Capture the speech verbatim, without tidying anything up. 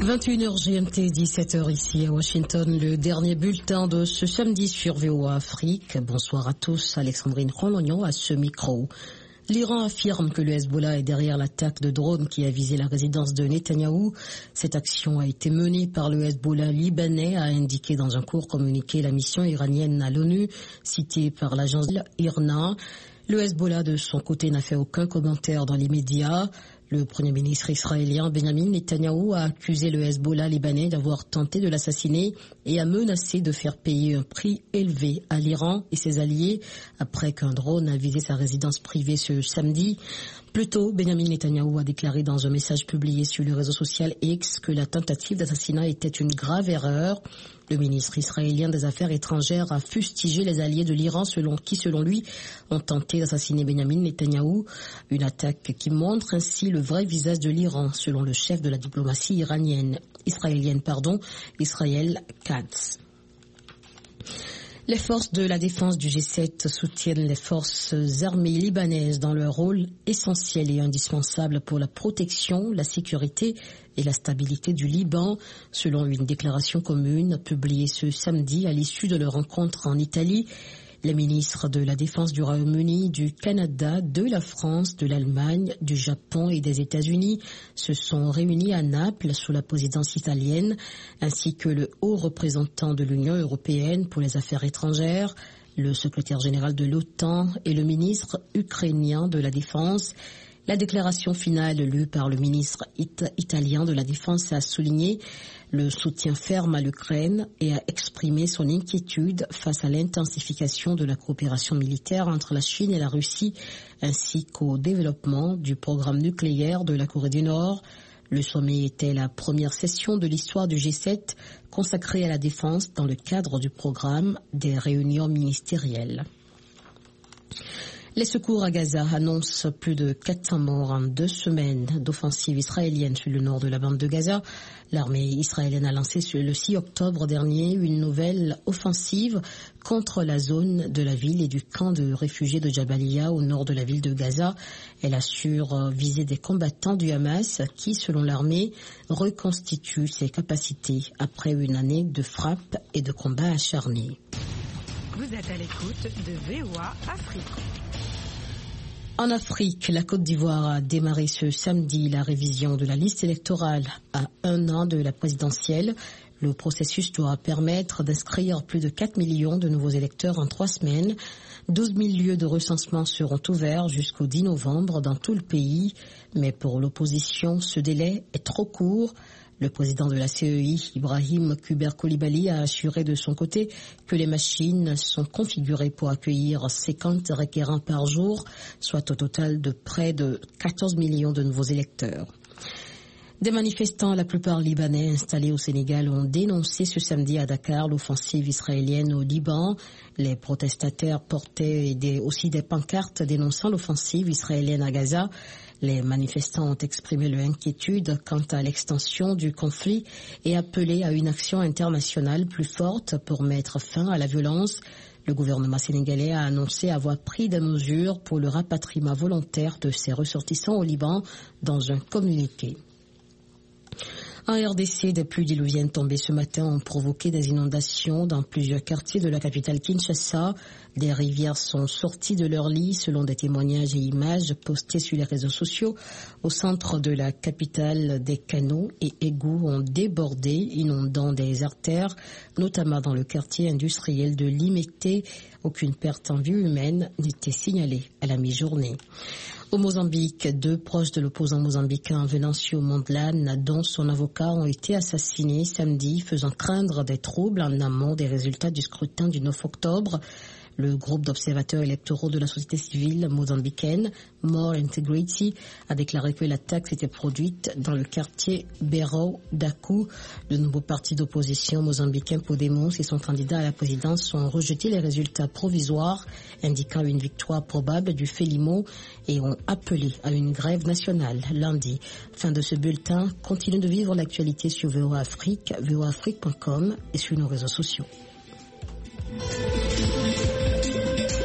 vingt et une heures G M T, dix-sept heures ici à Washington, le dernier bulletin de ce samedi sur V O A Afrique. Bonsoir à tous, Alexandrine Rolognon à ce micro. L'Iran affirme que le Hezbollah est derrière l'attaque de drone qui a visé la résidence de Netanyahou. Cette action a été menée par le Hezbollah libanais, a indiqué dans un court communiqué la mission iranienne à l'ONU, citée par l'agence I R N A. Le Hezbollah, de son côté, n'a fait aucun commentaire dans les médias. Le Premier ministre israélien Benjamin Netanyahou a accusé le Hezbollah libanais d'avoir tenté de l'assassiner et a menacé de faire payer un prix élevé à l'Iran et ses alliés après qu'un drone a visé sa résidence privée ce samedi. Plus tôt, Benjamin Netanyahou a déclaré dans un message publié sur le réseau social X que la tentative d'assassinat était une grave erreur. Le ministre israélien des Affaires étrangères a fustigé les alliés de l'Iran selon qui, selon lui, ont tenté d'assassiner Benjamin Netanyahou. Une attaque qui montre ainsi le vrai visage de l'Iran, selon le chef de la diplomatie iranienne, israélienne, pardon, Israël Katz. Les forces de la défense du G sept soutiennent les forces armées libanaises dans leur rôle essentiel et indispensable pour la protection, la sécurité et la stabilité du Liban, selon une déclaration commune publiée ce samedi à l'issue de leur rencontre en Italie. Les ministres de la Défense du Royaume-Uni, du Canada, de la France, de l'Allemagne, du Japon et des États-Unis se sont réunis à Naples sous la présidence italienne, ainsi que le haut représentant de l'Union européenne pour les affaires étrangères, le secrétaire général de l'OTAN et le ministre ukrainien de la Défense. La déclaration finale lue par le ministre it- italien de la Défense a souligné le soutien ferme à l'Ukraine et a exprimé son inquiétude face à l'intensification de la coopération militaire entre la Chine et la Russie, ainsi qu'au développement du programme nucléaire de la Corée du Nord. Le sommet était la première session de l'histoire du G sept consacrée à la défense dans le cadre du programme des réunions ministérielles. Les secours à Gaza annoncent plus de quatre cents morts en deux semaines d'offensive israélienne sur le nord de la bande de Gaza. L'armée israélienne a lancé le six octobre dernier une nouvelle offensive contre la zone de la ville et du camp de réfugiés de Jabalia au nord de la ville de Gaza. Elle assure viser des combattants du Hamas qui, selon l'armée, reconstituent ses capacités après une année de frappes et de combats acharnés. Vous êtes à l'écoute de V O A Afrique. En Afrique, la Côte d'Ivoire a démarré ce samedi la révision de la liste électorale à un an de la présidentielle. Le processus doit permettre d'inscrire plus de quatre millions de nouveaux électeurs en trois semaines. douze mille lieux de recensement seront ouverts jusqu'au dix novembre dans tout le pays. Mais pour l'opposition, ce délai est trop court. Le président de la C E I, Ibrahim Kuber Coulibaly, a assuré de son côté que les machines sont configurées pour accueillir cinquante requérants par jour, soit au total de près de quatorze millions de nouveaux électeurs. Des manifestants, la plupart libanais installés au Sénégal, ont dénoncé ce samedi à Dakar l'offensive israélienne au Liban. Les protestataires portaient des, aussi des pancartes dénonçant l'offensive israélienne à Gaza. Les manifestants ont exprimé leur inquiétude quant à l'extension du conflit et appelé à une action internationale plus forte pour mettre fin à la violence. Le gouvernement sénégalais a annoncé avoir pris des mesures pour le rapatriement volontaire de ses ressortissants au Liban dans un communiqué. En R D C, des pluies diluviennes tombées ce matin ont provoqué des inondations dans plusieurs quartiers de la capitale Kinshasa. Des rivières sont sorties de leur lit selon des témoignages et images postés sur les réseaux sociaux. Au centre de la capitale, des canaux et égouts ont débordé, inondant des artères, notamment dans le quartier industriel de Limete. Aucune perte en vie humaine n'était signalée à la mi-journée. Au Mozambique, deux proches de l'opposant mozambicain Venancio Mondlane, dont son avocat, ont été assassinés samedi, faisant craindre des troubles en amont des résultats du scrutin du neuf octobre. Le groupe d'observateurs électoraux de la société civile mozambicaine, More Integrity, a déclaré que l'attaque s'était produite dans le quartier Berro d'Aku. De nouveaux partis d'opposition mozambicains Podemos et son candidat à la présidence ont rejeté les résultats provisoires, indiquant une victoire probable du Frelimo et ont appelé à une grève nationale lundi. Fin de ce bulletin. Continuez de vivre l'actualité sur V O A Afrique, v o afrique point com et sur nos réseaux sociaux.